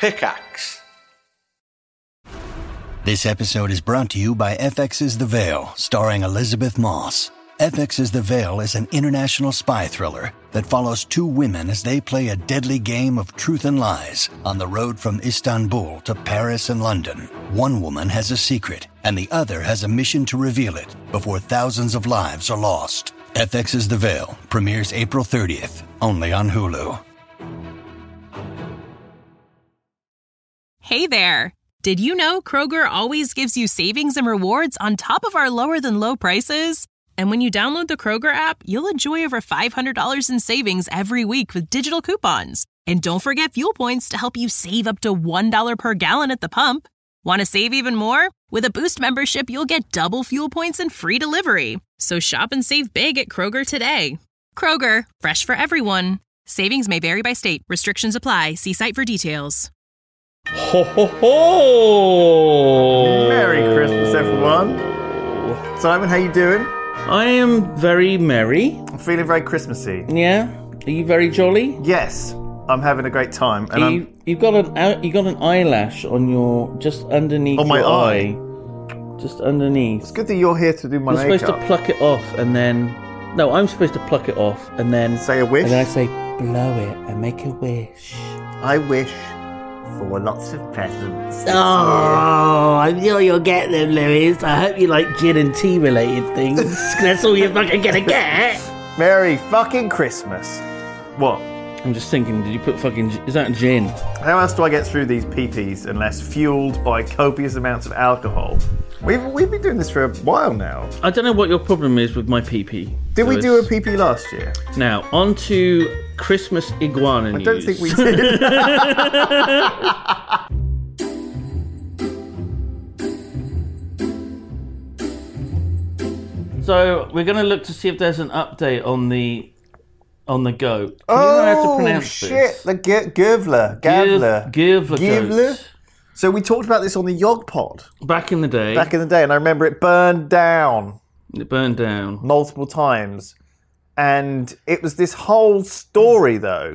Pickaxe. This episode is brought to you by FX's The Veil, starring Elizabeth Moss. FX's The Veil is an international spy thriller that follows two women as they play a deadly game of truth and lies on the road from Istanbul to Paris and London. One woman has a secret, and the other has a mission to reveal it before thousands of lives are lost. FX's The Veil premieres April 30th, only on Hulu. Hey there! Did you know Kroger always gives you savings and rewards on top of our lower-than-low prices? And when you download the Kroger app, you'll enjoy over $500 in savings every week with digital coupons. And don't forget fuel points to help you save up to $1 per gallon at the pump. Want to save even more? With a Boost membership, you'll get double fuel points and free delivery. So shop and save big at Kroger today. Kroger, fresh for everyone. Savings may vary by state. Restrictions apply. See site for details. Ho ho ho! Merry Christmas, everyone. Simon, how you doing? I am very merry. I'm feeling very Christmassy. Yeah? Are you very jolly? Yes, I'm having a great time. And you got an eyelash on your just underneath on my your eye. Just underneath. It's good that you're here to do my You're makeup. supposed to pluck it off and then. No, I'm supposed to pluck it off and then Say a wish. And then I say blow it and make a wish. I wish for lots of presents. Oh, I'm sure you'll get them, Lewis. I hope you like gin and tea related things. That's all you're fucking gonna get. Merry fucking Christmas. What? I'm just thinking, did you put fucking... Is that gin? How else do I get through these PPs unless fueled by copious amounts of alcohol? We've been doing this for a while now. I don't know what your problem is with my PP. Did we do a PP last year? Now, on to Christmas iguana news. I don't think we did. So, we're going to look to see if there's an update on the goat. Can you know how to pronounce shit! this? The Gavler. Gavler goat. So we talked about this on the Yog Pod Back in the day. and I remember it burned down It burned down. multiple times, and it was this whole story though,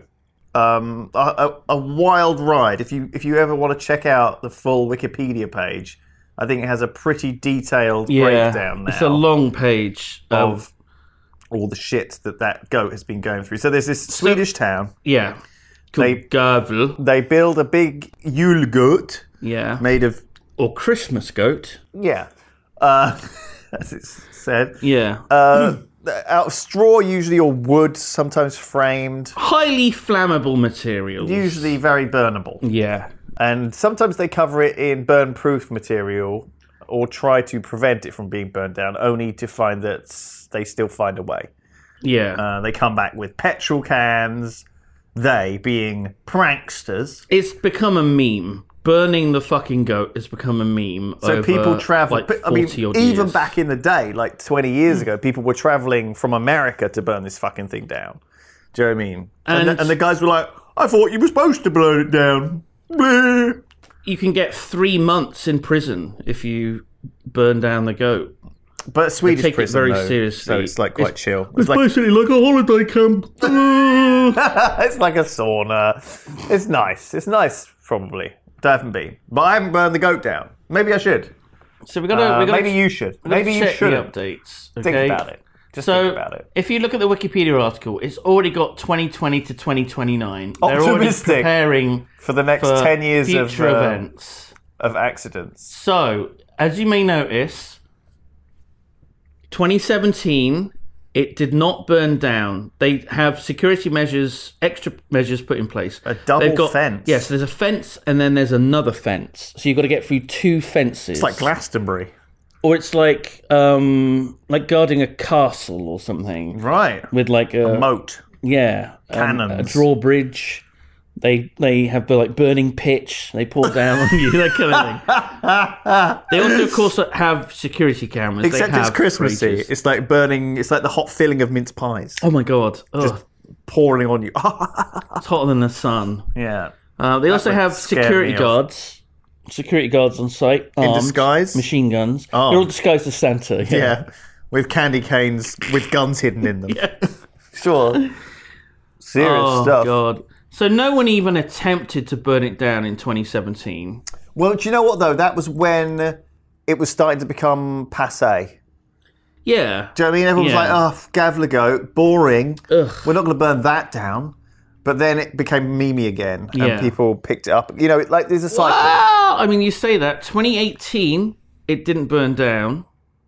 a wild ride. If you ever want to check out the full Wikipedia page, I think it has a pretty detailed breakdown now. It's a long page of all the shit that goat has been going through. So there's this Swedish town. Yeah. Called Gavle. They build a big Yule goat. Yeah. Made of... Or Christmas goat. Yeah. As it's said. Yeah. Out of straw usually, or wood, sometimes framed. Highly flammable materials. Usually very burnable. Yeah. And sometimes they cover it in burn-proof material or try to prevent it from being burned down, only to find that they still find a way. Yeah. They come back with petrol cans, they being pranksters. It's become a meme. Burning the fucking goat has become a meme. So over, people travel. Like, I mean, 40 odd even years. back in the day, like 20 years ago, people were traveling from America to burn this fucking thing down. Do you know what I mean? And the guys were like, I thought you were supposed to burn it down. Bleh. You can get 3 months in prison if you burn down the goat. But Swedish take prison, it very though, seriously. so it's like quite chill. It's like, basically like a holiday camp. It's like a sauna. It's nice. It's nice, probably. Haven't been, but I haven't burned the goat down. Maybe I should. So we got. Maybe you should. Maybe you should. Updates. Okay? Think about it. Just think about it. If you look at the Wikipedia article, it's already got 2020 to 2029. They're already Optimistic. preparing For the next 10 years of future events of accidents. So, as you may notice, 2017. It did not burn down. They have security measures, extra measures put in place. A double fence. Yes, there's a fence and then there's another fence. So you've got to get through 2 fences. It's like Glastonbury. Or it's like guarding a castle or something. Right. With like a moat. Yeah. Cannons. A drawbridge. They have the like burning pitch. They pour down on you, that kind of thing. They also, of course, have security cameras. Except they it's have Christmassy. fridges. It's like burning. It's like the hot filling of mince pies. Oh my god! Just pouring on you. It's hotter than the sun. Yeah. They also have security guards. Security guards on site. In armed, disguise? Machine guns. Oh. They're all disguised as Santa. Yeah. With candy canes with guns hidden in them. Yeah. Sure. Serious Oh stuff. god. So no one even attempted to burn it down in 2017. Well, do you know what, though? That was when it was starting to become passé. Yeah. Do you know what I mean? Everyone was like, oh, Gavler goat, boring. Ugh. We're not going to burn that down. But then it became meme again, and people picked it up. You know, like there's a cycle. Well, I mean, you say that. 2018, it didn't burn down.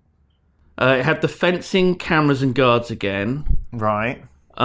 It had the fencing, cameras, and guards again. Right.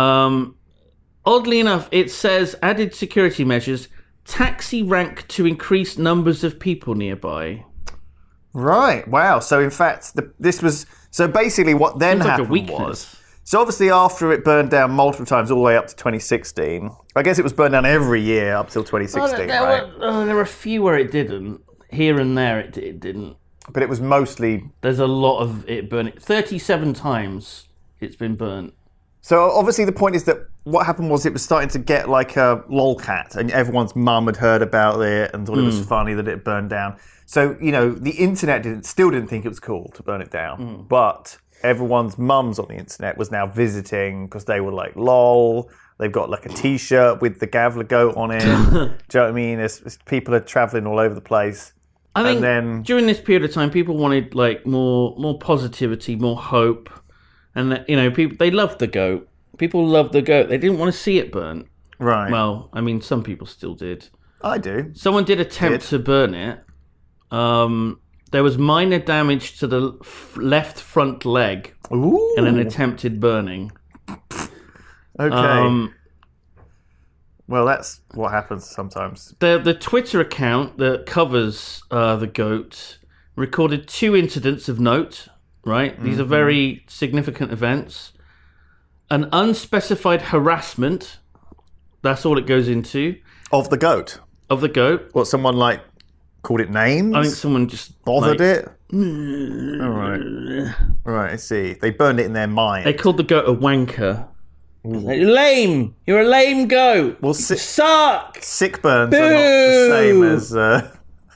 Oddly enough, it says added security measures, taxi rank to increase numbers of people nearby. Right. Wow. So in fact, this was so basically what then Seems like a happened weakness. was. So obviously after it burned down multiple times all the way up to 2016, I guess it was burned down every year up till 2016, right? There were a few where it didn't. Here and there it didn't. But it was mostly... There's a lot of it burning. 37 times it's been burnt. So obviously the point is that what happened was it was starting to get like a lolcat, and everyone's mum had heard about it and thought it was funny that it burned down. So, you know, the internet still didn't think it was cool to burn it down. But... everyone's mums on the internet was now visiting because they were like, lol, they've got like a t-shirt with the Gavler goat on it. Do you know what I mean? People are travelling all over the place. I think during this period of time, people wanted like more positivity, more hope. And, that, you know, people they loved the goat. People loved the goat. They didn't want to see it burnt. Right. Well, I mean, some people still did. I do. Someone did attempt to burn it. There was minor damage to the left front leg in an attempted burning. Okay. Well, that's what happens sometimes. The Twitter account that covers the goat recorded 2 incidents of note, right? These are very significant events. An unspecified harassment, that's all it goes into. Of the goat? Of the goat. What, someone like... called it names? I think someone just... bothered it? All right. Right, I see. They burned it in their mind. They called the goat a wanker. Like, lame! You're a lame goat! Well, you suck! Sick burns are not the same as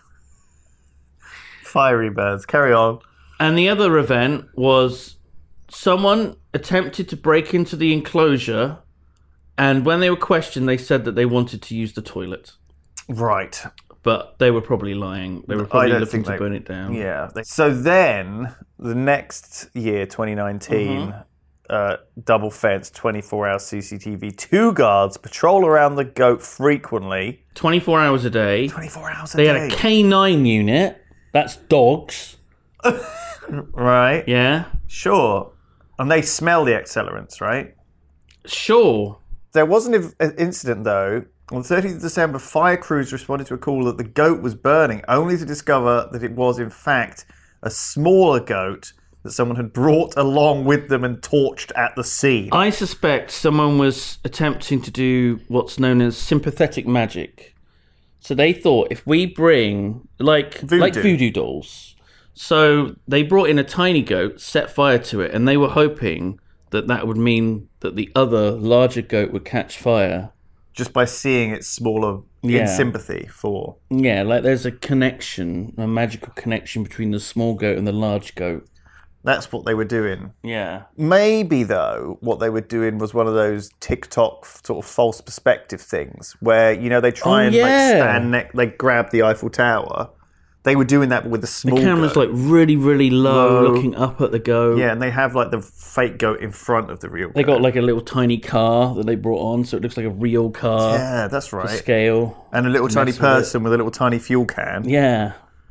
fiery burns. Carry on. And the other event was someone attempted to break into the enclosure, and when they were questioned, they said that they wanted to use the toilet. Right. But they were probably lying. They were probably looking to burn it down. Yeah. So then, the next year, 2019, double fence, 24-hour CCTV, 2 guards patrol around the goat frequently. 24 hours a day. 24 hours a day. They had a K9 unit. That's dogs. Right. Yeah. Sure. And they smell the accelerants, right? Sure. There was an incident, though. On the 30th of December, fire crews responded to a call that the goat was burning, only to discover that it was, in fact, a smaller goat that someone had brought along with them and torched at the scene. I suspect someone was attempting to do what's known as sympathetic magic. So they thought if we bring, like voodoo dolls. So they brought in a tiny goat, set fire to it, and they were hoping that that would mean that the other larger goat would catch fire. Just by seeing it smaller in sympathy for... Yeah, like there's a connection, a magical connection between the small goat and the large goat. That's what they were doing. Yeah. Maybe, though, what they were doing was one of those TikTok sort of false perspective things where, you know, they try and like they grab the Eiffel Tower. They were doing that with the small goat. The camera's like really, really low, looking up at the goat. Yeah, and they have like the fake goat in front of the real goat. They got like a little tiny car that they brought on, so it looks like a real car. Yeah, that's right. To scale. And a little tiny person with a little tiny fuel can. Yeah.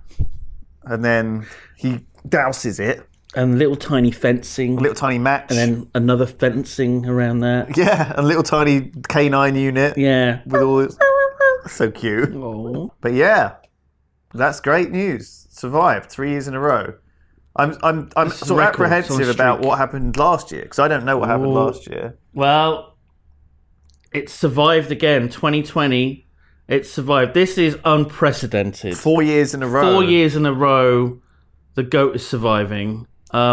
And then he douses it. And little tiny fencing. A little tiny match. And then another fencing around that. Yeah, a little tiny K9 unit. Yeah. With all this. So cute. Aww. But yeah. That's great news. Survived 3 years in a row. I'm sort of apprehensive about what happened last year because I don't know what happened last year. Well, it survived again. 2020, it survived. This is unprecedented. 4 years in a row. 4 years in a row, the goat is surviving.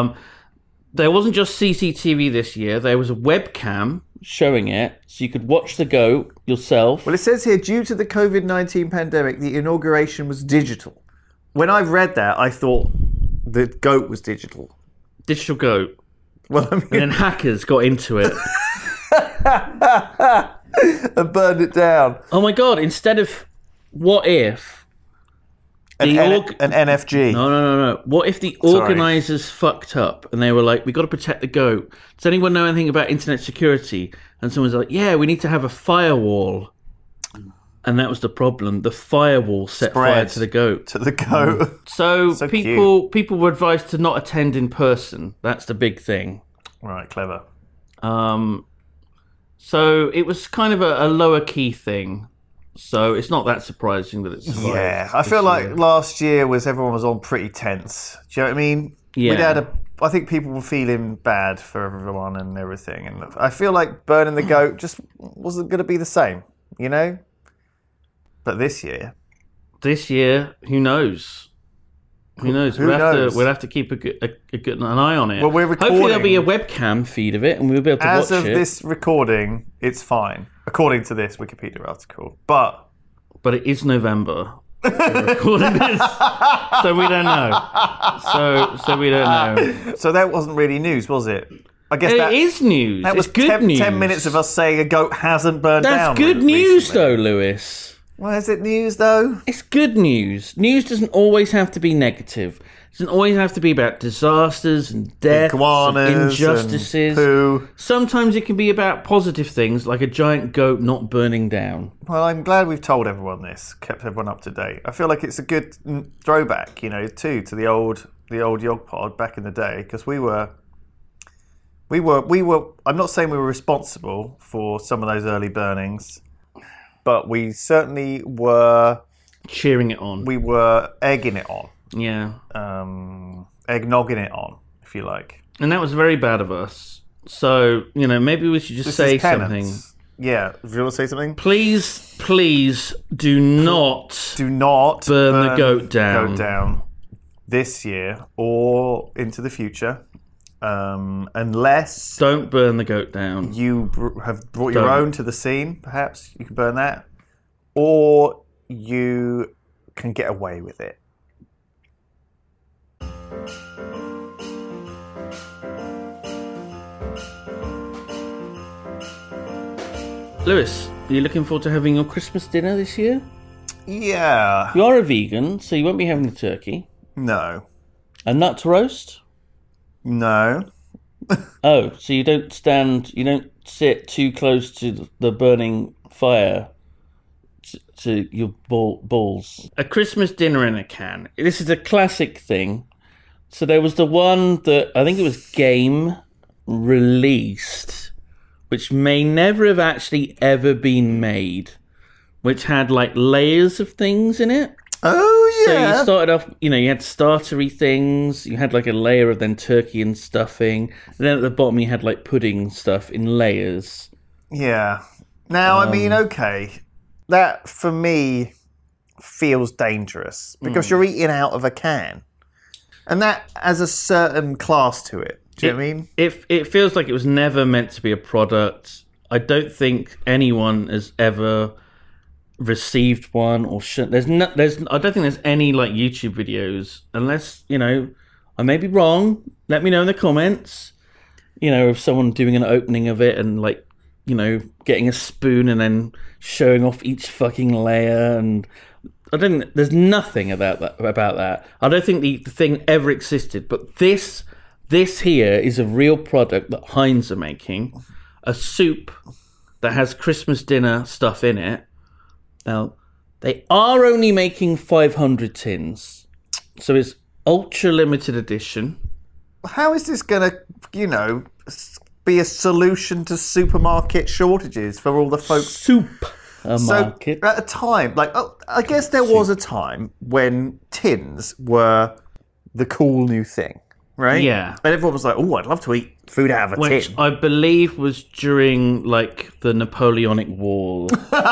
There wasn't just CCTV this year. There was a webcam showing it, so you could watch the goat yourself. Well, it says here, due to the COVID-19 pandemic, the inauguration was digital. When I read that, I thought the goat was digital. Digital goat. Well, I mean... And then hackers got into it. and burned it down. Oh my god! Instead of what if an NFG? No. What if the organisers fucked up and they were like, "We got to protect the goat." Does anyone know anything about internet security? And someone's like, "Yeah, we need to have a firewall." And that was the problem. The firewall set fire to the goat. So people were advised to not attend in person. That's the big thing. Right, clever. So it was kind of a lower key thing. So it's not that surprising that it's survived. Yeah, I feel like last year everyone was on pretty tense. Do you know what I mean? Yeah. I think people were feeling bad for everyone and everything. And I feel like burning the goat just wasn't going to be the same, you know? But this year, who knows? Who knows? We'll have to keep a good an eye on it. Well, we're recording. Hopefully, there'll be a webcam feed of it, and we'll be able to watch it. As of this recording, it's fine, according to this Wikipedia article. But it is November. We're recording this, so we don't know. So we don't know. So that wasn't really news, was it? I guess it is news. That was good news. 10 minutes of us saying a goat hasn't burned down. That's good news, though, Lewis. Well, is it news, though? It's good news. News doesn't always have to be negative. It doesn't always have to be about disasters and deaths and injustices. And poo. Sometimes it can be about positive things, like a giant goat not burning down. Well, I'm glad we've told everyone this, kept everyone up to date. I feel like it's a good throwback, too, to the old Yog Pod back in the day, because we were. I'm not saying we were responsible for some of those early burnings. But we certainly were... cheering it on. We were egging it on. Yeah. Eggnogging it on, if you like. And that was very bad of us. So, maybe we should just say something. Yeah. Do you want to say something? Please do not... Do not burn the goat down. Goat down this year or into the future. Unless... Don't burn the goat down. You have brought your own to the scene, perhaps. You can burn that. Or you can get away with it. Lewis, are you looking forward to having your Christmas dinner this year? Yeah. You are a vegan, so you won't be having the turkey. No. A nut roast? No. Oh, so you don't sit too close to the burning fire to your balls. A Christmas dinner in a can. This is a classic thing. So there was the one that I think it was Game released, which may never have actually ever been made, which had like layers of things in it. Oh, yeah. So you started off, you had startery things. You had like a layer of then turkey and stuffing. And then at the bottom you had like pudding stuff in layers. Yeah. Now, I mean, okay. That, for me, feels dangerous. Because you're eating out of a can. And that has a certain class to it. Do you know what I mean? It feels like it was never meant to be a product. I don't think anyone has ever... received one or I don't think there's any like YouTube videos, unless I may be wrong. Let me know in the comments, of someone doing an opening of it and like getting a spoon and then showing off each fucking layer. And there's nothing about that. I don't think the thing ever existed. But this here is a real product that Heinz are making, a soup that has Christmas dinner stuff in it. Now, they are only making 500 tins, so it's ultra limited edition. How is this going to, be a solution to supermarket shortages for all the folks? Market. So, at a time, I guess there was a time when tins were the cool new thing, right? Yeah. And everyone was like, oh, I'd love to eat food out of a tin. Which I believe was during, the Napoleonic War.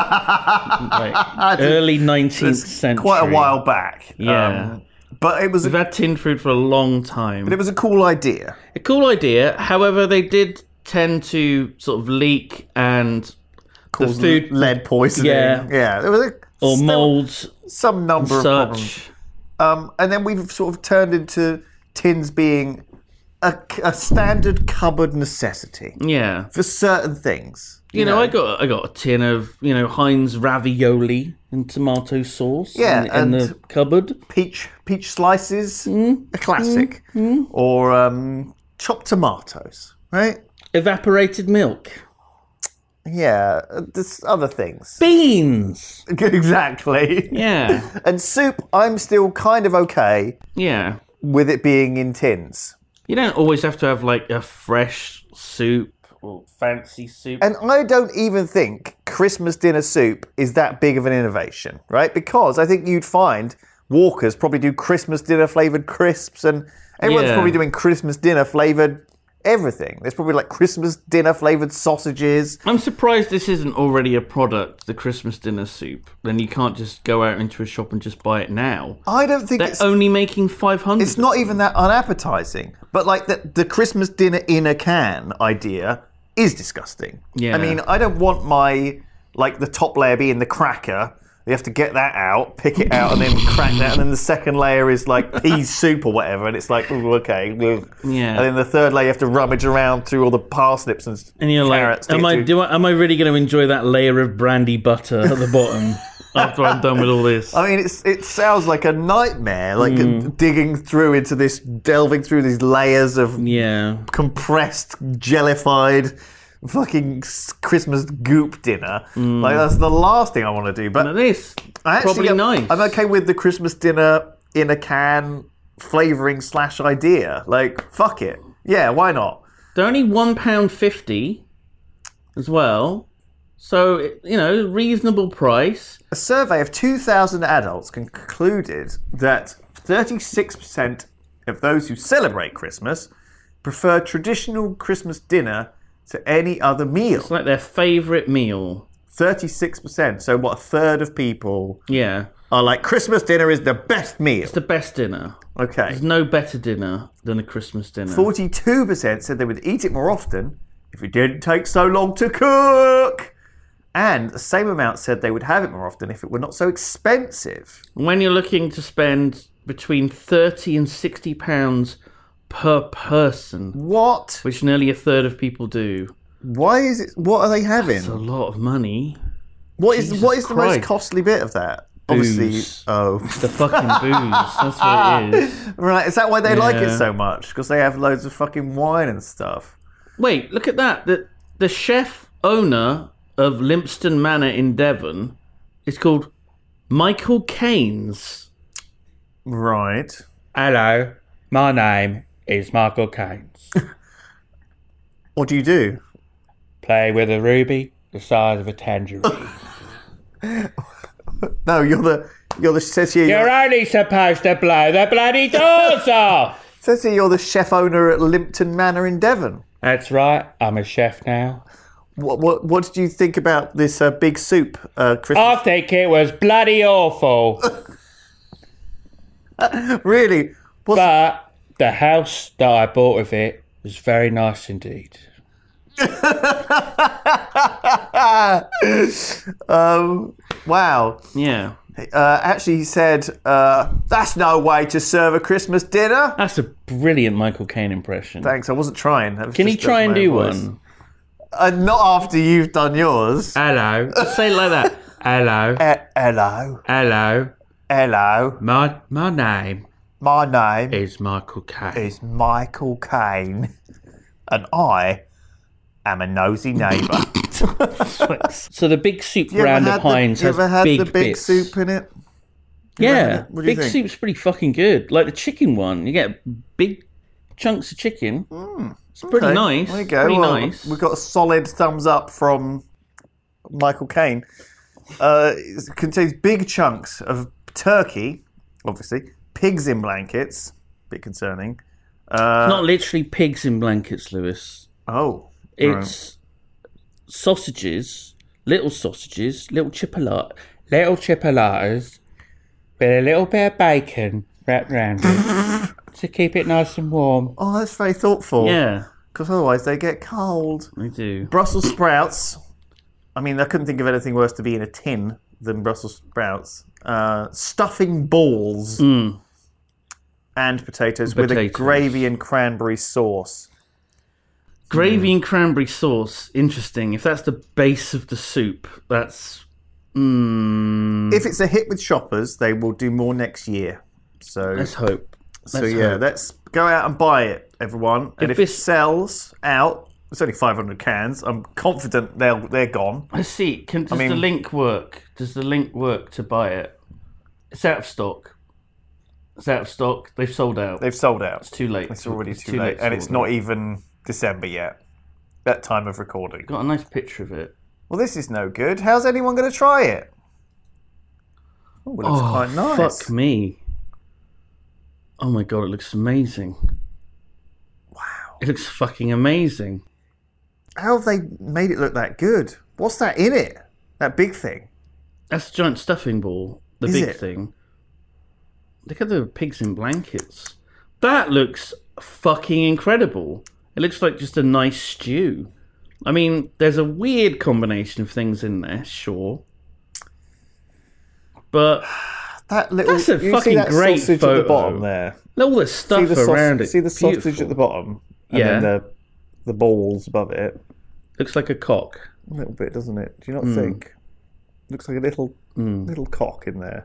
Early 19th century. Quite a while back. Yeah. But it was... We've had tin food for a long time. But it was a cool idea. A cool idea. However, they did tend to sort of leak and... Cause the food... lead poisoning. Yeah. Yeah. There was or molds. Some number of problems. And then we've sort of turned into tins being... A standard cupboard necessity. Yeah. For certain things. You know, I got a tin of, Heinz ravioli and tomato sauce in the cupboard. Peach slices, a classic. Or chopped tomatoes, right? Evaporated milk. Yeah, there's other things. Beans! Exactly. Yeah. And soup, I'm still kind of okay with it being in tins. You don't always have to have, like, a fresh soup or fancy soup. And I don't even think Christmas dinner soup is that big of an innovation, right? Because I think you'd find Walkers probably do Christmas dinner flavoured crisps, and everyone's probably doing Christmas dinner flavoured everything. There's probably like Christmas dinner flavoured sausages. I'm surprised this isn't already a product, the Christmas dinner soup. Then you can't just go out into a shop and just buy it now. I don't think They're only making 500. It's not even that unappetizing. But like the Christmas dinner in a can idea is disgusting. Yeah. I mean, I don't want the top layer being the cracker. You have to get that out, pick it out, and then crack that. And then the second layer is like pea soup or whatever. And it's like, ooh, okay. Yeah. And then the third layer, you have to rummage around through all the parsnips and you're carrots. Like, am I really going to enjoy that layer of brandy butter at the bottom after I'm done with all this? I mean, it sounds like a nightmare, like delving through these layers of compressed, jellified fucking Christmas goop dinner. Like, that's the last thing I want to do. But this probably nice. I'm okay with the Christmas dinner in a can flavouring / idea. Like, fuck it. Yeah, why not? They're only £1.50 as well. So, reasonable price. A survey of 2,000 adults concluded that 36% of those who celebrate Christmas prefer traditional Christmas dinner to any other meal. It's like their favourite meal. 36%. So what, a third of people are like, Christmas dinner is the best meal. It's the best dinner. Okay. There's no better dinner than a Christmas dinner. 42% said they would eat it more often if it didn't take so long to cook. And the same amount said they would have it more often if it were not so expensive. When you're looking to spend between £30 and £60 per person. What? Which nearly a third of people do. Why is it? What are they having? That's a lot of money. What is the most costly bit of that? Booze. Obviously, the fucking booze. That's what it is. Right, is that why they like it so much? Because they have loads of fucking wine and stuff. Wait, look at that. The chef owner of Limpston Manor in Devon is called Michael Keynes. Right. Hello, my name is Michael Keynes. What do you do? Play with a ruby the size of a tangerine. No, you're the says here. You're only supposed to blow the bloody doors off. Says here you're the chef owner at Limpton Manor in Devon. That's right. I'm a chef now. What did you think about this big soup, Christmas? I think it was bloody awful. Really? But the house that I bought with it was very nice indeed. Wow. Yeah. Actually, he said, that's no way to serve a Christmas dinner. That's a brilliant Michael Caine impression. Thanks, I wasn't trying. Can you try and do one? Not after you've done yours. Hello. Just say it like that. Hello. Hello. Hello. Hello. My name is Michael Caine. Is Michael Caine. And I am a nosy neighbour. So the big soup brand of Heinz has big big bits. soup in it? Yeah. Big soup's pretty fucking good. Like the chicken one. You get big chunks of chicken. It's pretty nice. There you go. Pretty nice. We've got a solid thumbs up from Michael Caine. It contains big chunks of turkey, obviously. Pigs in blankets. Bit concerning. Not literally pigs in blankets, Lewis. Oh. It's sausages, little chipolatas with a little bit of bacon wrapped around it to keep it nice and warm. Oh, that's very thoughtful. Yeah. Because otherwise they get cold. They do. Brussels sprouts. I mean, I couldn't think of anything worse to be in a tin than Brussels sprouts. Stuffing balls. And potatoes with a gravy and cranberry sauce. Gravy and cranberry sauce. Interesting. If that's the base of the soup, that's... If it's a hit with shoppers, they will do more next year. So let's hope. Let's go out and buy it, everyone. And if it sells out, it's only 500 cans. I'm confident they're gone. I see. Does the link work? Does the link work to buy it? It's out of stock. They've sold out. It's too late. It's already too late. And it's not even December yet. That time of recording. Got a nice picture of it. Well, this is no good. How's anyone going to try it? Oh, it looks quite nice. Fuck me. Oh my god, it looks amazing. Wow. It looks fucking amazing. How have they made it look that good? What's that in it? That big thing? That's a giant stuffing ball. The big thing. Look at the pigs in blankets. That looks fucking incredible. It looks like just a nice stew. I mean, there's a weird combination of things in there, sure. But that's a fucking great photo. At the bottom there. All the stuff around it. See the sausage at the bottom? And then the balls above it. Looks like a cock. A little bit, doesn't it? Do you not think? Looks like a little cock in there.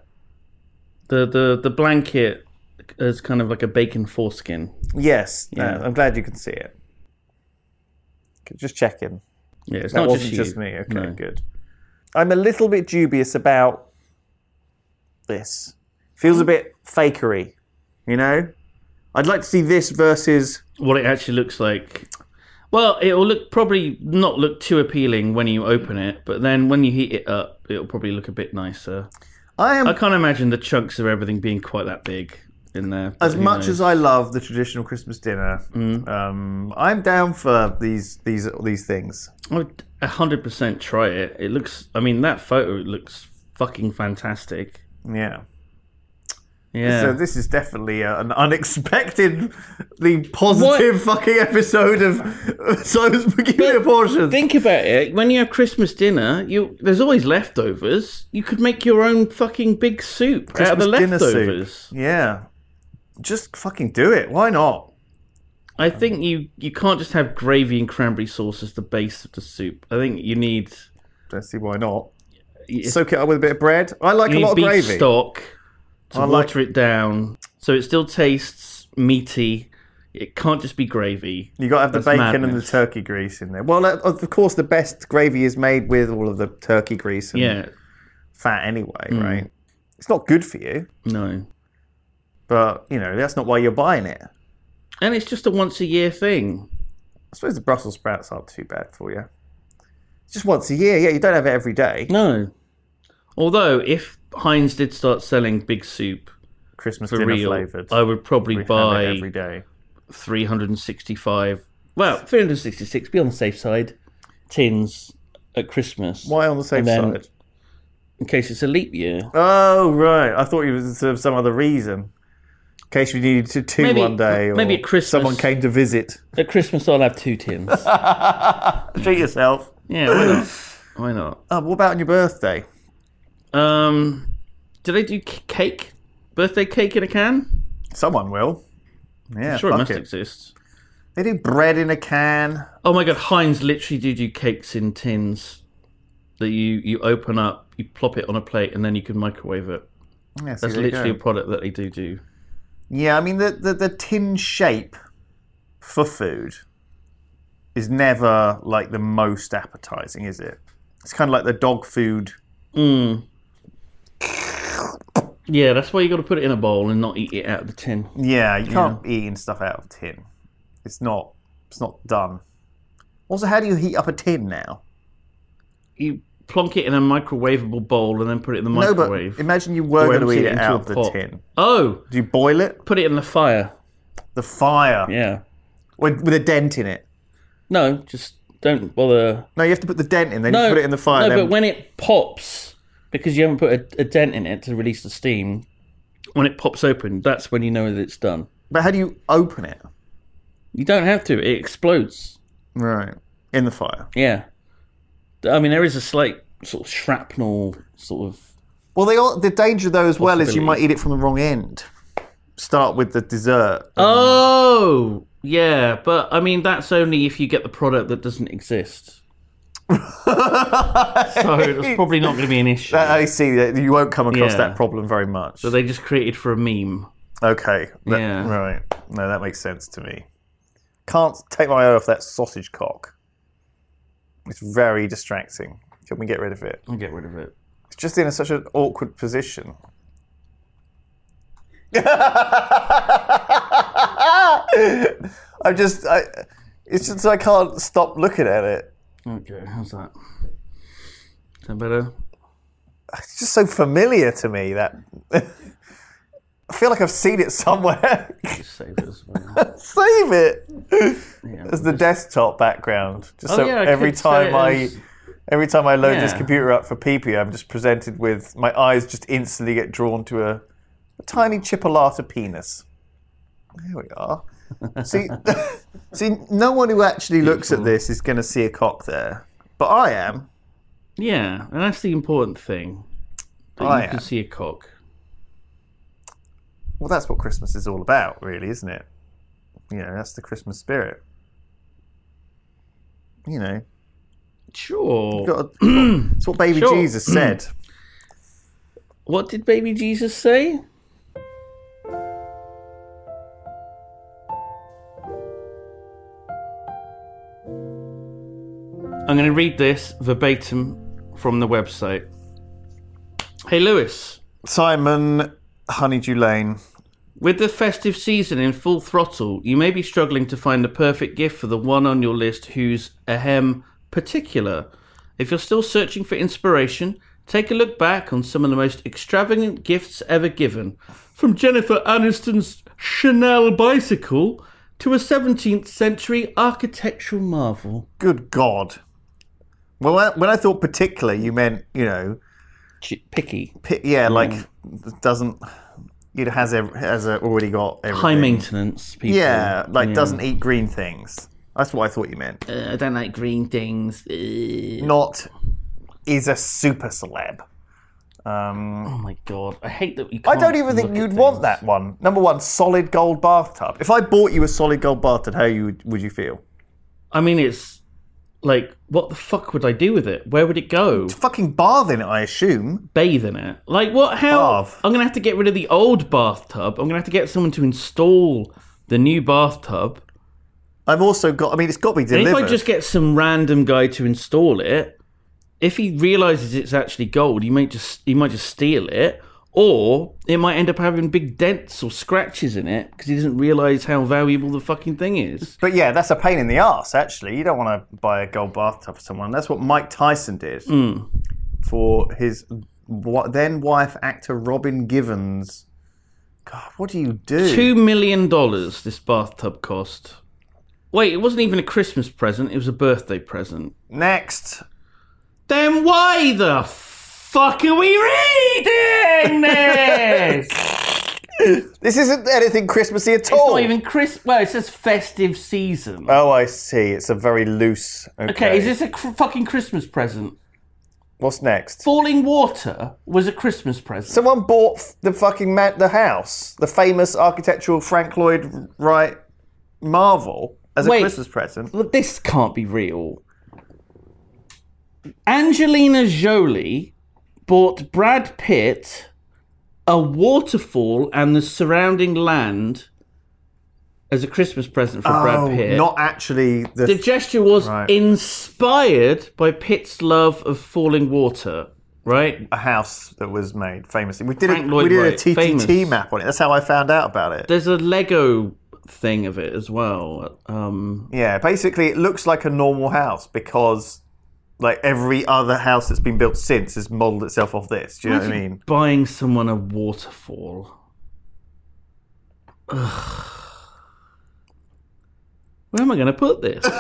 The blanket is kind of like a bacon foreskin. Yes. Yeah. I'm glad you can see it. Just checking. Yeah, it's that not wasn't just me. Okay, good. I'm a little bit dubious about this. Feels a bit fakery, you know? I'd like to see this versus what it actually looks like. Well, it'll probably not look too appealing when you open it, but then when you heat it up, it'll probably look a bit nicer. I can't imagine the chunks of everything being quite that big in there. As much as I love the traditional Christmas dinner, I'm down for these things. I would 100% try it. It looks. I mean, that photo looks fucking fantastic. Yeah. Yeah. So this is definitely an unexpectedly positive fucking episode of Simon's Peculiar Portions. Think about it. When you have Christmas dinner, there's always leftovers. You could make your own fucking big soup out of the leftovers. Soup. Yeah. Just fucking do it. Why not? I think you can't just have gravy and cranberry sauce as the base of the soup. I think you need... Don't see why not. Soak it up with a bit of bread. I like a lot of gravy. Beef stock to water it down so it still tastes meaty. It can't just be gravy. You got to have the bacon and the turkey grease in there. Well, of course, the best gravy is made with all of the turkey grease and fat anyway, right? It's not good for you. No. But, you know, that's not why you're buying it. And it's just a once-a-year thing. I suppose the Brussels sprouts aren't too bad for you. It's just once a year. Yeah, you don't have it every day. No. Although, if Heinz did start selling big soup Christmas for dinner real, flavoured, I would probably buy every day. 365, well, 366, be on the safe side, tins at Christmas. Why on the safe side? In case it's a leap year. Oh, right. I thought you were some other reason. In case you needed to one day, or maybe at Christmas, someone came to visit. At Christmas, I'll have 2 tins. Treat yourself. Yeah, why not? Why not? What about on your birthday? Do they do cake? Birthday cake in a can? Someone will. Yeah, I'm sure it must exist. They do bread in a can. Oh my god, Heinz literally do cakes in tins that you open up, you plop it on a plate, and then you can microwave it. Yeah, that's literally a product that they do. Yeah, I mean, the tin shape for food is never, like, the most appetizing, is it? It's kind of like the dog food. Yeah, that's why you got to put it in a bowl and not eat it out of the tin. Yeah, you can't be eating stuff out of a tin. It's not done. Also, how do you heat up a tin now? You plonk it in a microwavable bowl and then put it in the microwave. No, but imagine you were going to eat it out of the tin. Oh! Do you boil it? Put it in the fire. The fire? Yeah. With a dent in it? No, just don't bother. No, you have to put the dent in, then you put it in the fire. No, but when it pops, because you haven't put a dent in it to release the steam, when it pops open, that's when you know that it's done. But how do you open it? You don't have to. It explodes. Right. In the fire? Yeah. I mean, there is a slight sort of shrapnel sort of... Well, the danger, though, as well, is you might eat it from the wrong end. Start with the dessert. Oh! Yeah, but I mean, that's only if you get the product that doesn't exist. So it's probably not going to be an issue. I see that you won't come across that problem very much. So they just created for a meme. Okay. Right. No, that makes sense to me. Can't take my eye off that sausage cock. It's very distracting. Can we get rid of it? I'll get rid of it. It's just in such an awkward position. It's just I can't stop looking at it. Okay, how's that? Is that better? It's just so familiar to me that I feel like I've seen it somewhere. Just save it as well. Save it Yeah, as the desktop background. Just every time I load this computer up for PP, I'm just presented with my eyes just instantly get drawn to a tiny chipolata penis. There we are. See, no one who actually looks at this is going to see a cock there, but I am. Yeah, and that's the important thing. That you can see a cock. Well, that's what Christmas is all about, really, isn't it? You know, that's the Christmas spirit. You know. Sure. That's what Baby Jesus said. What did Baby Jesus say? I'm going to read this verbatim from the website. Hey, Lewis. Simon Honeydew Lane. With the festive season in full throttle, you may be struggling to find the perfect gift for the one on your list who's particular. If you're still searching for inspiration, take a look back on some of the most extravagant gifts ever given. From Jennifer Aniston's Chanel bicycle to a 17th century architectural marvel. Good God. Well, when I thought particular, you meant, you know... Picky. Like, doesn't... It has already got everything. High maintenance people. Yeah, doesn't eat green things. That's what I thought you meant. I don't like green things. Not is a super celeb. Oh my God. I hate that you can't I don't even think you'd want that one. Number one, solid gold bathtub. If I bought you a solid gold bathtub, how would you feel? I mean, it's like, what the fuck would I do with it? Where would it go? Fucking bathe in it, I assume. Bathe in it? Like, what? How? Bath. I'm going to have to get rid of the old bathtub. I'm going to have to get someone to install the new bathtub. I've also got... I mean, it's got to be delivered. And if I just get some random guy to install it, if he realises it's actually gold, he might just steal it, or it might end up having big dents or scratches in it because he doesn't realise how valuable the fucking thing is. But yeah, that's a pain in the arse, actually. You don't want to buy a gold bathtub for someone. That's what Mike Tyson did for his then wife, actor Robin Givens. God, what do you do? $2 million this bathtub cost. Wait, it wasn't even a Christmas present. It was a birthday present. Next. Then why the fuck are we reading this? This isn't anything Christmassy at all. It's not even Well, it says festive season. Oh, I see. It's a very loose... Okay, is this a fucking Christmas present? What's next? Falling Water was a Christmas present. Someone bought the fucking the house, the famous architectural Frank Lloyd Wright marvel, as a Christmas present. Look, this can't be real. Angelina Jolie bought Brad Pitt a waterfall and the surrounding land as a Christmas present for Brad Pitt. Not actually. The gesture was inspired by Pitt's love of falling water, right? A house that was made famously. We did Frank a Lloyd Wright, TTT famous. map on it. That's how I found out about it. There's a Lego thing of it as well. Yeah, basically it looks like a normal house because... like every other house that's been built since has modelled itself off this. Do you know what I mean? Buying someone a waterfall. Ugh. Where am I going to put this? It's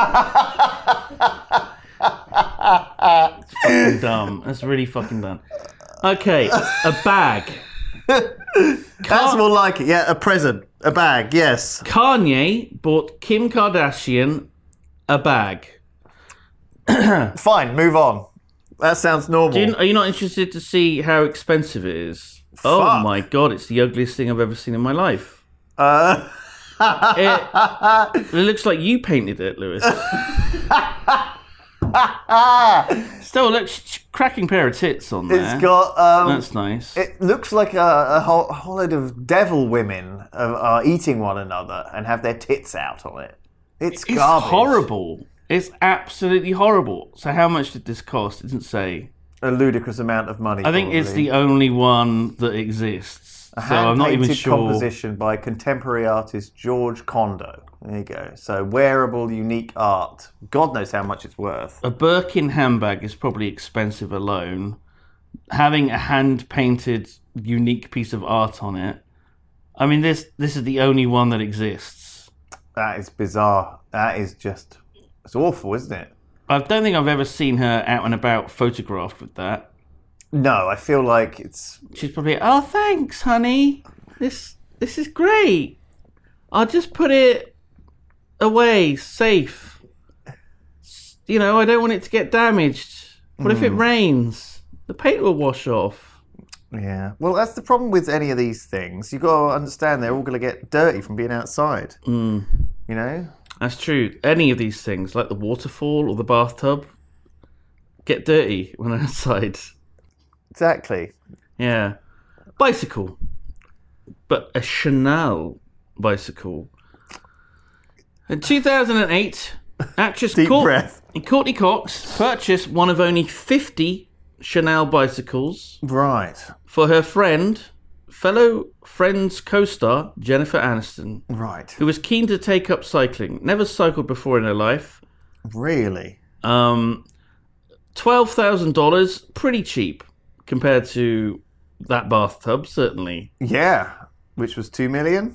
fucking dumb. That's really fucking dumb. Okay, a bag. That's more like it. Yeah, a present. A bag, yes. Kanye bought Kim Kardashian a bag. Fine, move on. That sounds normal. Are you not interested to see how expensive it is? Fuck. Oh my God, it's the ugliest thing I've ever seen in my life. It looks like you painted it, Lewis. Still, looks cracking pair of tits on there. It's got. That's nice. It looks like a whole load of devil women are eating one another and have their tits out on it. It's garbage. Horrible. It's absolutely horrible. So, how much did this cost? It didn't say. A ludicrous amount of money. I think it's the only one that exists. So I'm not even sure. Composition by contemporary artist George Kondo. There you go. So wearable, unique art. God knows how much it's worth. A Birkin handbag is probably expensive alone. Having a hand-painted, unique piece of art on it. I mean, this is the only one that exists. That is bizarre. That is just... It's awful, isn't it? I don't think I've ever seen her out and about photographed with that. No, I feel like it's... She's probably, oh, thanks, honey. This is great. I'll just put it away, safe. You know, I don't want it to get damaged. What if it rains? The paint will wash off. Yeah. Well, that's the problem with any of these things. You've got to understand they're all going to get dirty from being outside. You know? That's true. Any of these things, like the waterfall or the bathtub, get dirty when they're outside. Exactly. Yeah. Bicycle. But a Chanel bicycle. In 2008, actress Courtney Cox purchased one of only 50 Chanel bicycles. Right. For her fellow Friends co-star, Jennifer Aniston. Right. Who was keen to take up cycling. Never cycled before in her life. Really? $12,000, pretty cheap compared to that bathtub, certainly. Yeah, which was $2 million.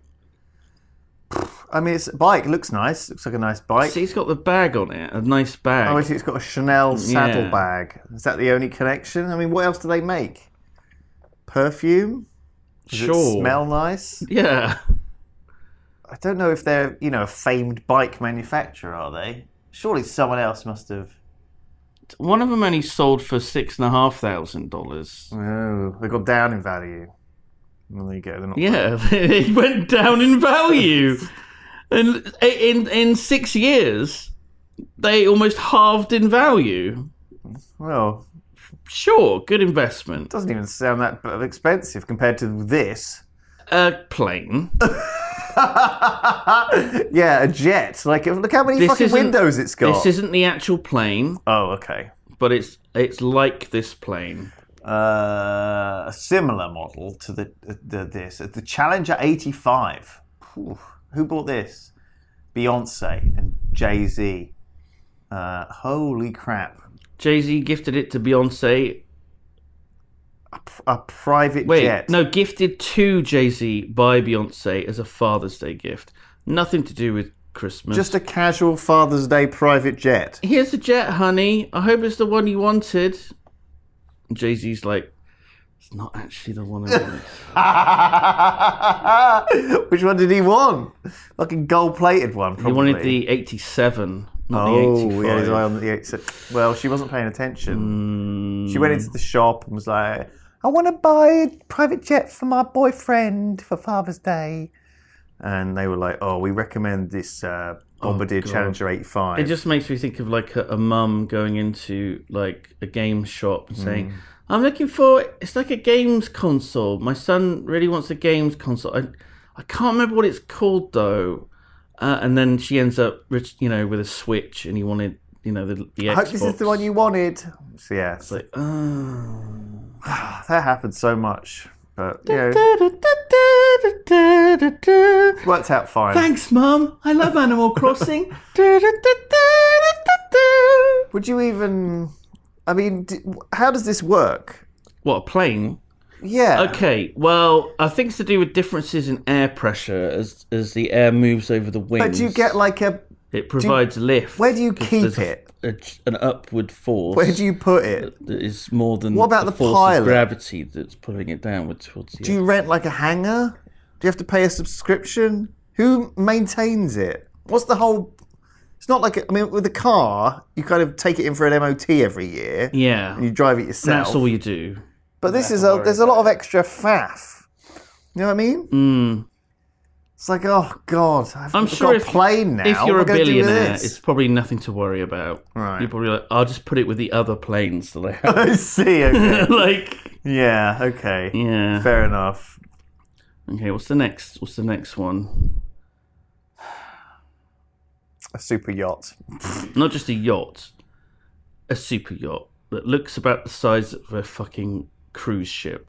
I mean, it's a bike. It looks nice. Looks like a nice bike. See, it's got the bag on it, a nice bag. Oh, it's got a Chanel saddle bag. Is that the only connection? I mean, what else do they make? Perfume? Does it smell nice? Yeah. I don't know if they're, a famed bike manufacturer, are they? Surely someone else must have... One of them only sold for $6,500. Oh, they got down in value. Well, there you go. They went down in value. And in 6 years, they almost halved in value. Well... Sure, good investment. Doesn't even sound that expensive compared to this. A plane. Yeah, a jet. Like, look how many fucking windows it's got. This isn't the actual plane. Oh, okay. But it's like this plane. A similar model to the Challenger 85. Whew. Who bought this? Beyonce and Jay-Z. Holy crap. Jay-Z gifted it to Beyonce. A private jet. No, gifted to Jay-Z by Beyonce as a Father's Day gift. Nothing to do with Christmas. Just a casual Father's Day private jet. Here's a jet, honey. I hope it's the one you wanted. And Jay-Z's like, it's not actually the one I wanted. Which one did he want? Like a gold-plated one, probably. He wanted the 87. Not the 85. Yeah, his eye on the 87. Well, she wasn't paying attention. She went into the shop and was like, I want to buy a private jet for my boyfriend for Father's Day. And they were like, oh, we recommend this Bombardier Challenger 85. It just makes me think of like a mum going into like a game shop and saying, I'm looking for, it's like a games console. My son really wants a games console. I can't remember what it's called though. And then she ends up, with a Switch, and he wanted, the Xbox. I hope this is the one you wanted. So yeah, it's like, that happens so much, but worked out fine. Thanks, Mum. I love Animal Crossing. Would you even? I mean, how does this work? What, a plane? Yeah. Okay, well, I think it's to do with differences in air pressure as the air moves over the wings. But do you get like It provides lift. Where do you keep it? An upward force. Where do you put it? That is more than what about the force pilot? Of gravity that's pulling it downward towards the Do you rent like a hangar? Do you have to pay a subscription? Who maintains it? What's the whole... It's not like... with a car, you kind of take it in for an MOT every year. Yeah. And you drive it yourself. And that's all you do. But this is there's a lot of extra faff. You know what I mean? It's like, oh God, I'm sure got a plane now. If you're a billionaire, it's it's probably nothing to worry about. Right. You're probably like, I'll just put it with the other planes that I have. I see. Okay. Like, yeah. Okay. yeah. Fair enough. Okay. What's the next one? A super yacht. Not just a yacht, a super yacht that looks about the size of a fucking cruise ship.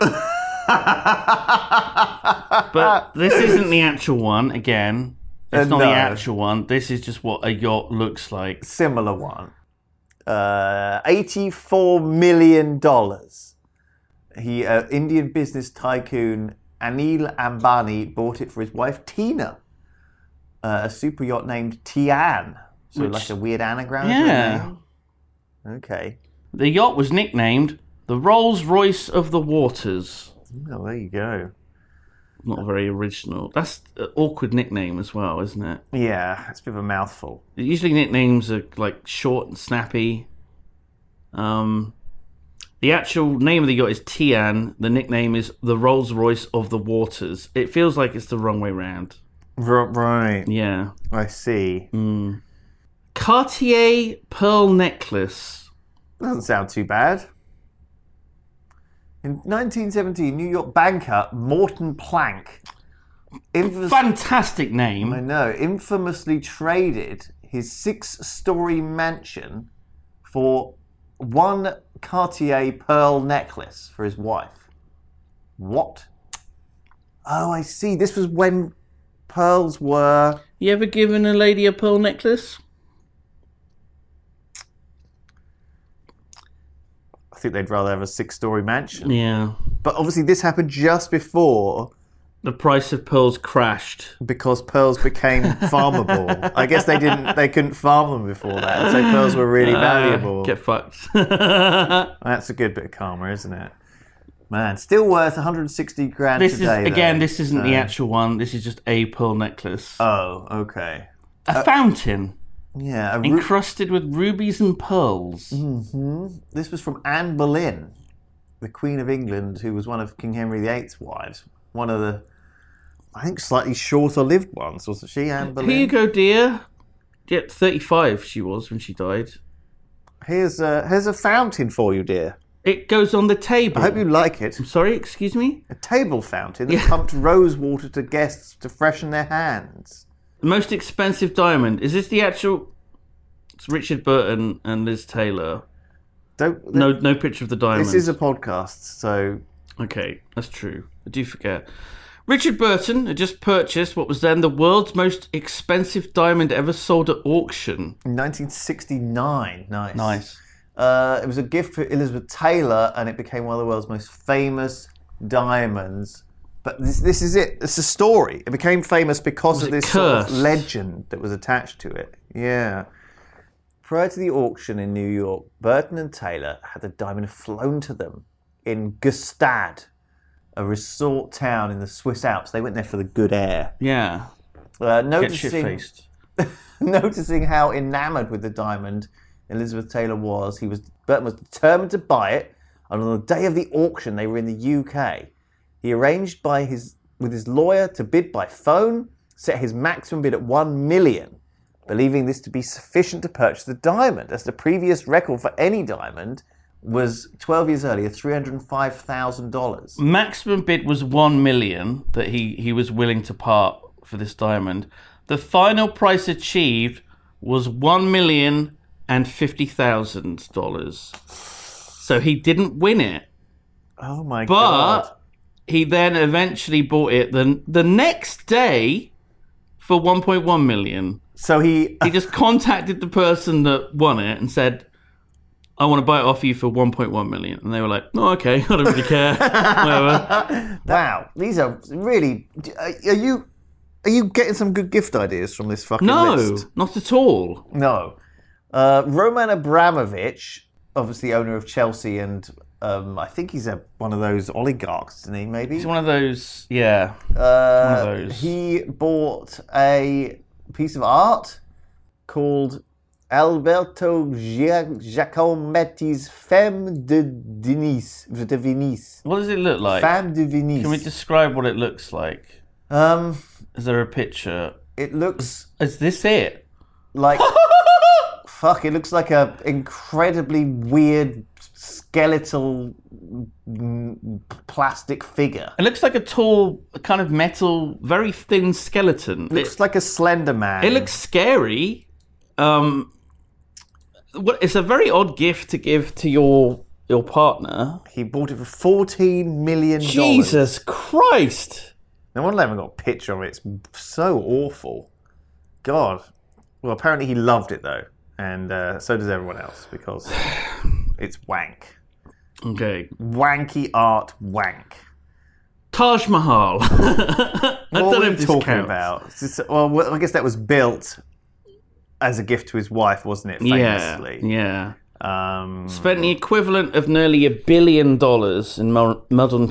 But this isn't the actual one, again. It's not the actual one. This is just what a yacht looks like. Similar one. $84 million. Indian business tycoon Anil Ambani bought it for his wife Tina. A super yacht named Tian. So like a weird anagram? Yeah. Okay. The yacht was nicknamed the Rolls-Royce of the Waters. Oh, there you go. Not very original. That's an awkward nickname as well, isn't it? Yeah, it's a bit of a mouthful. Usually nicknames are like short and snappy. The actual name of the yacht is Tian. The nickname is the Rolls-Royce of the Waters. It feels like it's the wrong way round. Right. Yeah. I see. Cartier pearl necklace. Doesn't sound too bad. In 1917, New York banker Morton Plank Fantastic name. I know. Infamously traded his 6-story mansion for one Cartier pearl necklace for his wife. What? Oh, I see. This was when pearls were... You ever given a lady a pearl necklace? I think they'd rather have a 6-story mansion. Yeah. But obviously this happened just before... The price of pearls crashed. Because pearls became farmable. I guess they couldn't farm them before that, so pearls were really valuable. Get fucked. That's a good bit of karma, isn't it? Man, still worth 160 grand today. This isn't the actual one. This is just a pearl necklace. Oh, okay. A fountain. Yeah. Encrusted with rubies and pearls. Mm-hmm. This was from Anne Boleyn, the Queen of England, who was one of King Henry VIII's wives. One of the, I think, slightly shorter lived ones, wasn't she, Anne Boleyn? Here you go, dear. Yeah, 35 she was when she died. Here's a fountain for you, dear. It goes on the table. I hope you like it. I'm sorry, excuse me? A table fountain that pumped rose water to guests to freshen their hands. The most expensive diamond. Is this the actual... It's Richard Burton and Liz Taylor. No picture of the diamond. This is a podcast, so... Okay, that's true. I do forget. Richard Burton had just purchased what was then the world's most expensive diamond ever sold at auction. In 1969. Nice. It was a gift for Elizabeth Taylor, and it became one of the world's most famous diamonds. But this is it. It's a story. It became famous because of this sort of legend that was attached to it. Yeah. Prior to the auction in New York, Burton and Taylor had the diamond flown to them in Gstaad, a resort town in the Swiss Alps. They went there for the good air. Yeah. Noticing shit-faced. Noticing how enamoured with the diamond Elizabeth Taylor was, Burton was determined to buy it, and on the day of the auction, they were in the UK. He arranged with his lawyer to bid by phone, set his maximum bid at $1 million, believing this to be sufficient to purchase the diamond, as the previous record for any diamond was 12 years earlier, $305,000. Maximum bid was $1 million that he was willing to part for this diamond. The final price achieved was $1,050,000. So he didn't win it. Oh my God. But he then eventually bought it the next day for $1.1 million. So he just contacted the person that won it and said, I want to buy it off you for $1.1 million. And they were like, oh, okay, I don't really care. Whatever. Wow. These are really... Are you getting some good gift ideas from this fucking list? No, not at all. No. Roman Abramovich, obviously owner of Chelsea, and I think he's one of those oligarchs, isn't he, maybe? He's one of those, yeah. One of those. He bought a piece of art called Alberto Giacometti's Femme de Venise. What does it look like? Femme de Venise. Can we describe what it looks like? Is there a picture? It looks... Is this it? Like... Fuck, it looks like a incredibly weird skeletal plastic figure. It looks like a tall, kind of metal, very thin skeleton. It looks like a Slender Man. It looks scary. It's a very odd gift to give to your partner. He bought it for $14 million. Jesus Christ! No wonder I haven't got a picture of it. It's so awful. God. Well, apparently he loved it though. And so does everyone else, because it's wank. Okay. Wanky art wank. Taj Mahal. I don't know if this talking about. Well, I guess that was built as a gift to his wife, wasn't it? Famously. Yeah. Spent the equivalent of nearly $1 billion in modern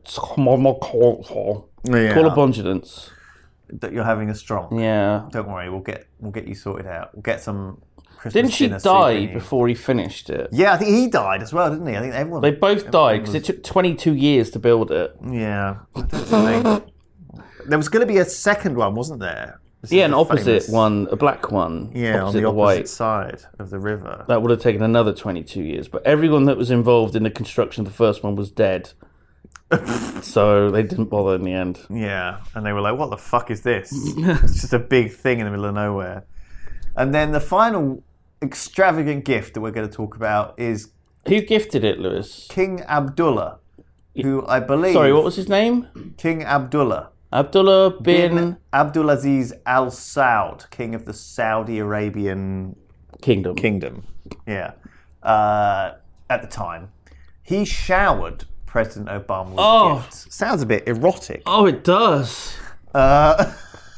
collabondulance. That you're having a stroke. Yeah. Don't worry, we'll get you sorted out. We'll get some Christmas Didn't she dinner die souvenir. Before he finished it? Yeah, I think he died as well, didn't he? I think everyone... They both died because it took 22 years to build it. Yeah. There was going to be a second one, wasn't there? An opposite one, a black one. Yeah, on the opposite side of the river. That would have taken another 22 years. But everyone that was involved in the construction of the first one was dead. So they didn't bother in the end. Yeah, and they were like, what the fuck is this? It's just a big thing in the middle of nowhere. And then the final extravagant gift that we're going to talk about is... Who gifted it, Lewis? King Abdullah, who I believe... Sorry, what was his name? King Abdullah. Abdullah bin Abdulaziz Al Saud, king of the Saudi Arabian Kingdom. Yeah. At the time. He showered President Obama with gifts. Sounds a bit erotic. Oh, it does. A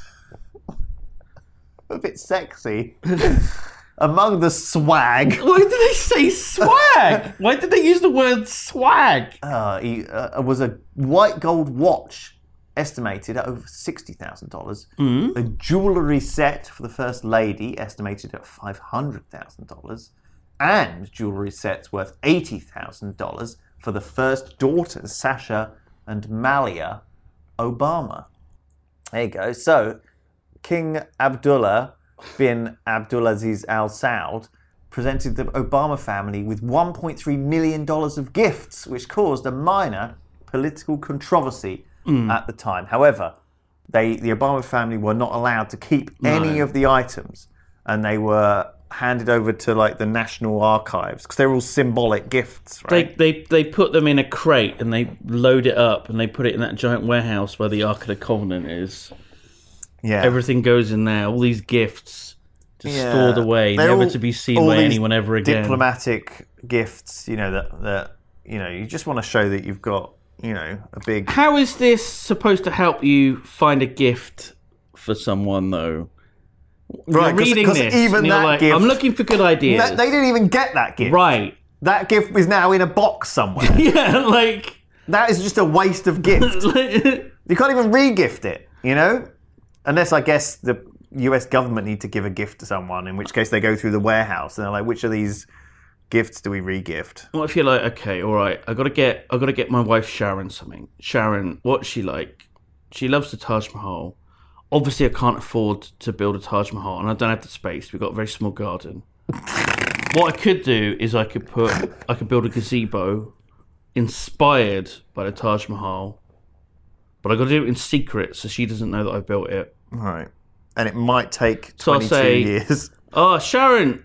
bit sexy. Among the swag. Why did they say swag? Why did they use the word swag? He was a white gold watch estimated at over $60,000. A jewellery set for the First Lady estimated at $500,000. And jewellery sets worth $80,000 for the first daughters, Sasha and Malia Obama. There you go. So, King Abdullah bin Abdulaziz Al Saud presented the Obama family with $1.3 million of gifts, which caused a minor political controversy at the time. However, the Obama family were not allowed to keep any of the items, and they were handed over to like the National Archives because they're all symbolic gifts, right? They put them in a crate and they load it up and they put it in that giant warehouse where the Ark of the Covenant is. Yeah, everything goes in there. All these gifts just stored away, never to be seen by anyone ever again. Diplomatic gifts, that you just want to show that you've got a big. How is this supposed to help you find a gift for someone though? Right, you're reading this, even that gift, I'm looking for good ideas. They didn't even get that gift. Right. That gift is now in a box somewhere. Yeah, like that is just a waste of gift. You can't even re-gift it, unless I guess the US government need to give a gift to someone, in which case they go through the warehouse and they're like, which of these gifts do we re-gift? What if you're like, okay, all right, I gotta get my wife Sharon something. Sharon, what's she like? She loves the Taj Mahal. Obviously, I can't afford to build a Taj Mahal, and I don't have the space. We've got a very small garden. What I could do is I could build a gazebo inspired by the Taj Mahal, but I got to do it in secret so she doesn't know that I built it. Right, and it might take 22 years. Oh, Sharon,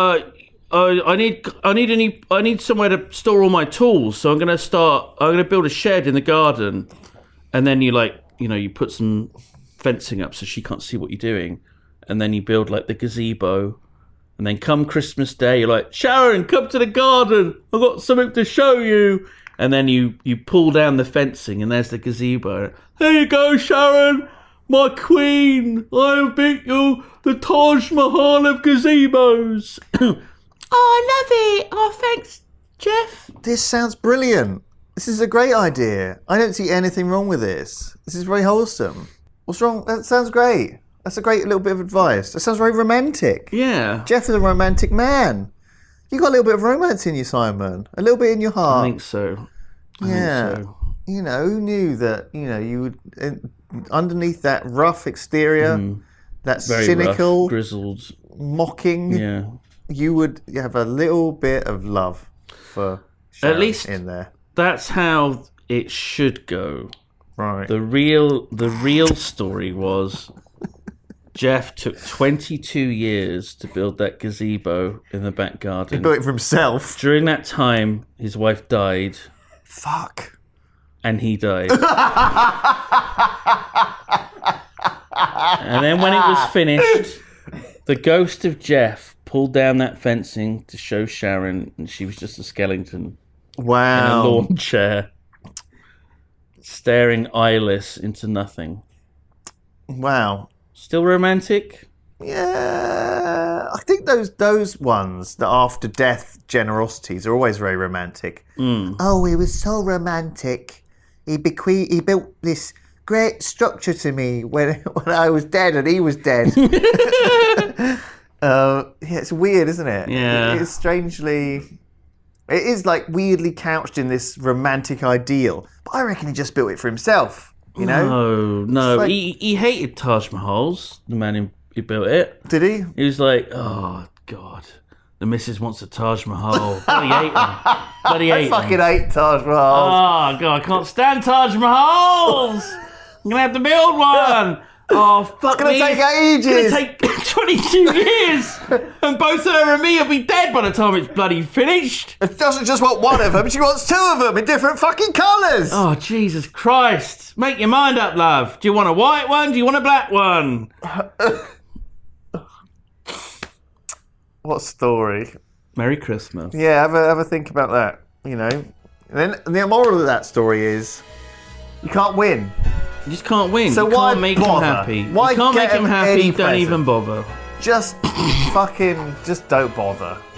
I need somewhere to store all my tools, so I'm gonna build a shed in the garden, and then you put some fencing up so she can't see what you're doing, and then you build like the gazebo, and then come Christmas Day you're like, Sharon, come to the garden, I've got something to show you, and then you pull down the fencing and there's the gazebo. There you go, Sharon, my queen, I have built you the Taj Mahal of gazebos. Oh, I love it. Oh, thanks, Jeff. This sounds brilliant. This is a great idea. I don't see anything wrong with this. This is very wholesome. What's wrong? That sounds great. That's a great little bit of advice. That sounds very romantic. Yeah. Jeff is a romantic man. You got a little bit of romance in you, Simon. A little bit in your heart. I think so. I think so. Who knew that, you would underneath that rough exterior, that Very cynical, rough, grizzled, mocking, you would have a little bit of love for Sharon at least in there. That's how it should go. Right. The real story was Jeff took 22 years to build that gazebo in the back garden. He built it for himself. During that time, his wife died. Fuck. And he died. And then when it was finished, the ghost of Jeff pulled down that fencing to show Sharon, and she was just a skeleton in a lawn chair, staring eyeless into nothing. Wow. Still romantic? Yeah, I think those ones, the after death generosities, are always very romantic. Oh, he was so romantic. He built this great structure to me when I was dead and he was dead. Yeah, it's weird, isn't it? Yeah, it's strangely. It is like weirdly couched in this romantic ideal, but I reckon he just built it for himself. You know? No. Like, he hated Taj Mahals, the man who built it. Did he? He was like, oh, God, the missus wants a Taj Mahal. Bloody hate them. Bloody hate I fucking hate Taj Mahals. Oh, God, I can't stand Taj Mahals. I'm going to have to build one. Oh, fuck me. It's going to take ages. It's going to take 22 years. And both her and me will be dead by the time it's bloody finished. She doesn't just want one of them, she wants two of them in different fucking colours. Oh, Jesus Christ. Make your mind up, love. Do you want a white one? Do you want a black one? What story? Merry Christmas. Yeah, have a think about that, you know. And then the moral of that story is you can't win. You just can't win. So you why can't make bother? him happy. Why you can't get make him happy, any don't present? even bother. Just don't bother.